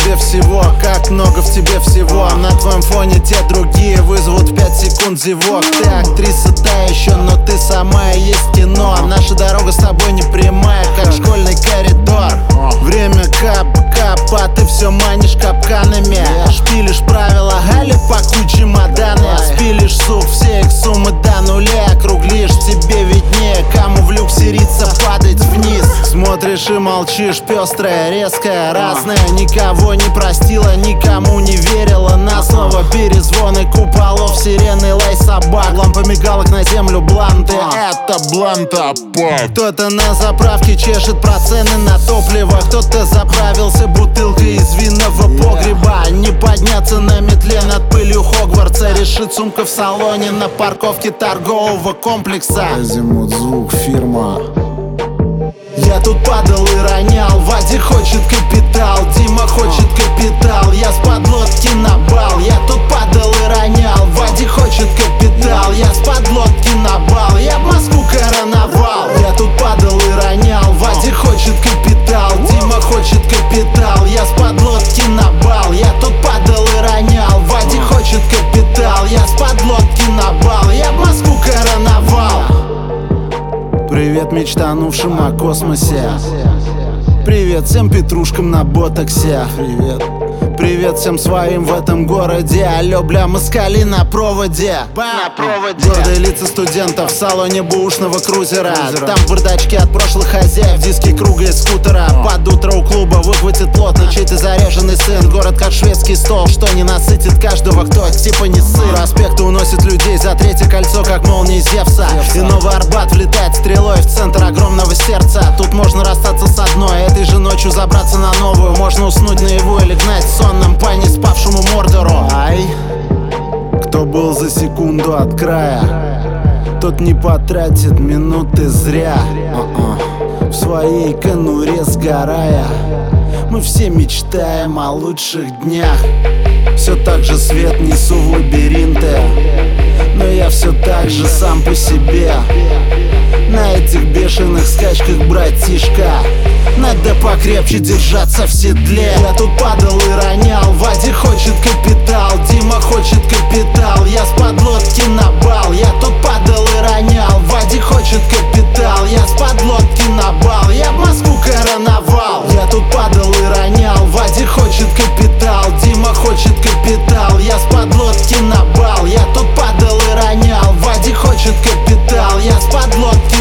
тебе всего, как много в тебе всего. На твоем фоне те другие вызовут в 5 секунд зевок. Ты актриса та еще, но ты сама и есть кино. Наша дорога с тобой не прямая, как школьный коридор. Время кап-кап, а ты все манишь капканами. Шпилишь правила, гали пакуй чемоданы. Спилишь сук, все их суммы до нуля. Округлишь, тебе виднее, кому в люксе риться падать вниз. Смотришь и молчишь, пестрая, резкая, разная. Никого не простила, никому не верила на слово. Перезвоны куполов, сирены, лай собак. Лампа мигалок на землю, бланты, это блантопад. Кто-то на заправке чешет про цены на топливо. Кто-то заправился бутылкой из винного погреба. Не подняться на метле над пылью Хогвартса. Решит сумка в салоне на парковке торгового комплекса. Азимут звук фирма. Я тут падал и ронял, Вадик хочет капитал, Дима хочет капитал, я с подлодки на бал. Я тут падал и ронял, Вадик хочет капитал, я с подлодки на бал. Я в Москву короновал. Я тут падал и ронял, Вадик хочет капитал, Дима хочет капитал, я с подлодки на бал. Я тут падал и ронял, Вадик хочет капитал, я с подлодки на бал. Я в Москву короновал. Привет мечтанувшим о космосе. Привет всем петрушкам на ботоксе. Привет. Привет всем своим в этом городе. Алло, бля, москали на проводе. Гордые лица студентов в салоне бэушного крузера. Там бардачки от прошлых хозяев, диски круга и скутера. Под утро у клуба выхватит плотно чей-то заряженный сын. Город как шведский стол, что не насытит каждого, кто типа не сыр. Проспекты уносит людей за третье кольцо, как молнии Зевса. И Новый Арбат влетает стрелой в центр огромного сердца. Тут можно расстаться с одной, этой же ночью забраться на новую. Можно уснуть наяву или гнать сонным по не спавшему Мордору. Ай, кто был за секунду от края, тот не потратит минуты зря. В своей конуре сгорая, мы все мечтаем о лучших днях. Все так же свет несу в лабиринты, но я все так же сам по себе. На этих бешеных скачках, братишка, надо покрепче держаться в седле. Я тут падал и ронял, Вадик хочет капитал, Дима хочет капитал, я с подлодки на бал. Я тут падал и ронял, Вадик хочет капитал, я с подлодки на бал. Я в Москву короновал. Я тут падал и ронял, Вадик хочет капитал, Дима хочет капитал, я с подлодки на бал. Я тут падал и ронял, Вадик хочет капитал, я с подлодки